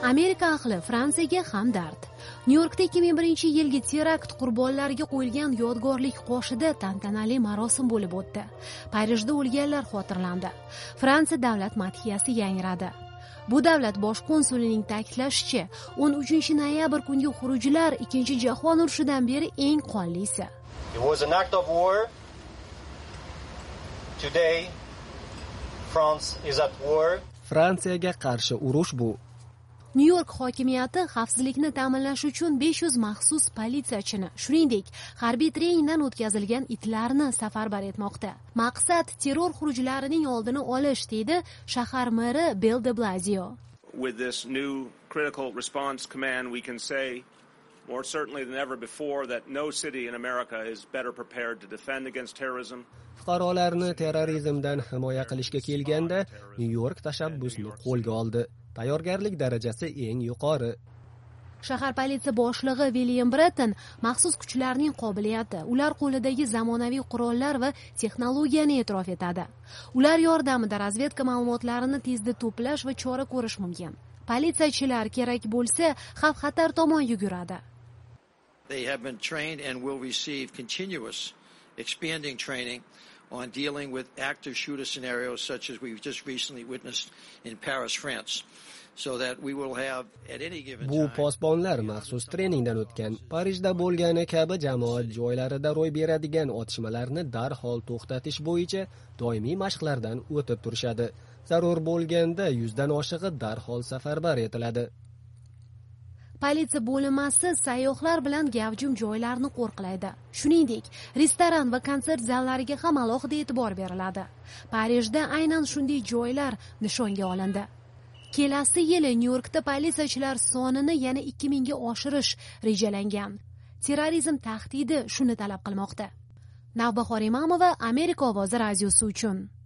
Amerika ahli Fransiyaga hamdard. Nyu-Yorkda 2001-yilgi terakt qurbonlariga qo'yilgan yodgorlik qoshida tantanali marosim bo'lib o'tdi. Parijda o'lganlar xotirlandi. Fransiya davlat madhiyasi yangradi. Bu davlat bosh konsulining ta'kidlashicha, 13-noyabr kungi xurujlar Ikkinchi jahon urushidan beri eng qonlisi. It was an act of war. Today France is at war. Fransiyaga qarshi urush bu. Nyu-York hokimiyati xavfsizlikni ta'minlash uchun 500 maxsus politsiyachini, shuningdek, harbiy treningdan o'tkazilgan itlarni safarbar etmoqda. Maqsad terror xurujlarining oldini olish, deydi shahar meri Bill de Blasio. With this new critical response command, we can say more certainly than ever before that no city in America is better prepared to defend against terrorism. Fuqarolarni terrorizmdan himoya qilishga kelganda Nyu-York tashabbusni qo'lga oldi. Tayyorgarlik darajasi eng yuqori. Shahar politsiya boshlig'i William Breton maxsus kuchlarning qobiliyati, ular qo'lidagi zamonaviy qurollar va texnologiyani e'tirof etadi. Ular yordamida razvedka ma'lumotlarini tezda to'plash va chora ko'rish mumkin. Politsiyachilar kerak bo'lsa, xavf-xatar tomon yuguradi. They have been trained and will receive continuous expanding training on dealing with active shooter scenarios such as we've just recently witnessed in Paris, France. So that we will have at any given time. Bu posbonlar maxsus treningdan o'tgan. Parijda bo'lgani kabi jamoat joylarida ro'y beradigan otishmalarni darhol to'xtatish bo'yicha doimiy mashqlardan o'tib turishadi. Zarur bo'lganda 100 dan oshig'i darhol safarbar etiladi. Politsiya bo'linmasi sayyohlar bilan gavjum joylarni qo'riqlaydi. Shuningdek, restoran va konsert zallariga ham alohida e'tibor beriladi. Parijda aynan shunday joylar nishonga olindi. Kelasi yili Nyu-Yorkda politsiyachilar sonini yana 2000 ga oshirish rejalangan. Terrorizm tahdidi shuni talab qilmoqda. Navbahor Imamova, Amerika ovozi radiosi uchun.